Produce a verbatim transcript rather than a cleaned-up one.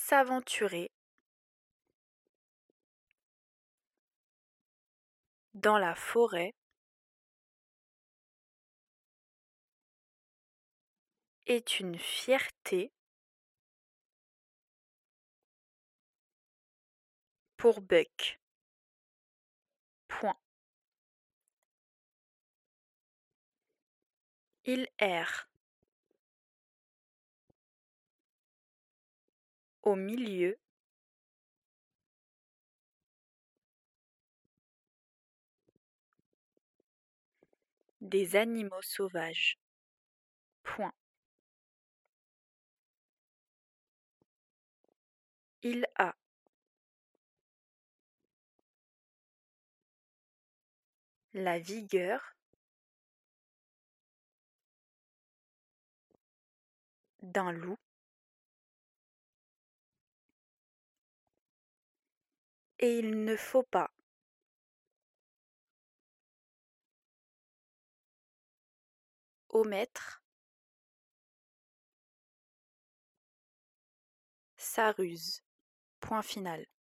s'aventurer dans la forêt est une fierté pour Buck. Point. Il erre au milieu des animaux sauvages. Point. Il a la vigueur d'un loup et il ne faut pas omettre sa ruse. Point final.